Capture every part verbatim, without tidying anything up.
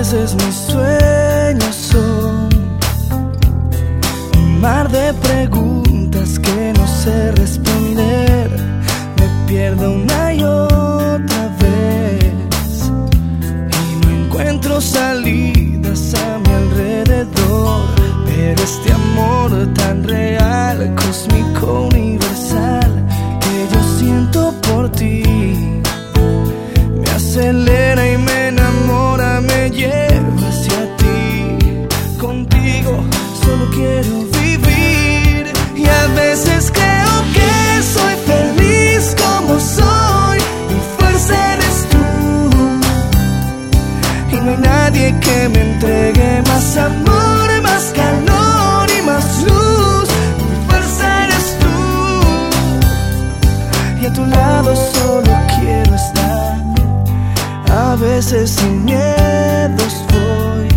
veces mis sueños son un mar de preguntas que no sé responder. Me pierdo una y otra vez y no encuentro salidas a mi alrededor. Pero este amor tan real, cósmico, universal, que yo siento por ti, me acelera y me enamora, me lleva hacia ti. Contigo solo quiero vivir y a veces creo que soy feliz como soy. Mi fuerza eres tú y no hay nadie que me entregue más amor, más calor y más luz. Mi fuerza eres tú y a tu lado solo quiero estar. A veces sin miedos voy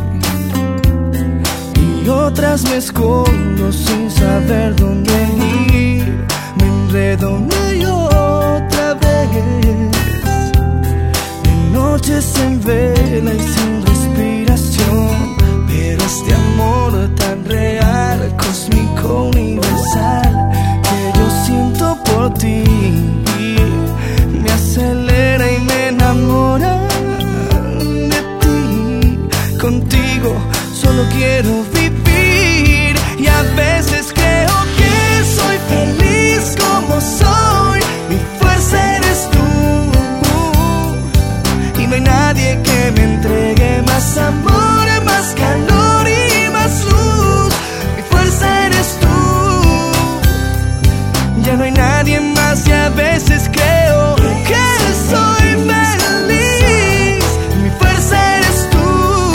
y otras me escondo sin saber dónde ir. Me enredo una y otra vez, de noches en vela y sin respiración. Pero este amor tan real, cósmico, universal, que yo siento por ti, me acelera y me enamora de ti. Contigo solo quiero vivir y a veces creo que soy feliz como soy. Mi fuerza eres tú y no hay nadie que me entregue más amor, más calor y más luz. Mi fuerza eres tú, ya no hay nadie más y a veces creo que soy feliz. Mi fuerza eres tú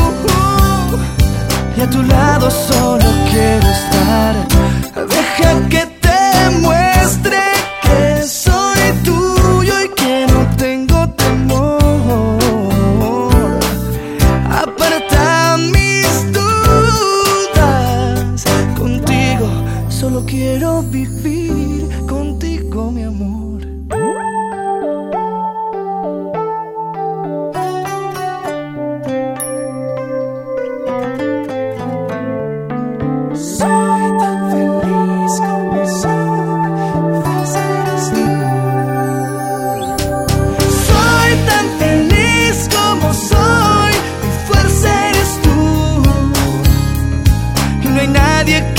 y a tu lado solo quiero estar. Deja que te muestre que soy tuyo y que no tengo temor. Aparta mis dudas, contigo solo quiero vivir, contigo mi amor. Nadie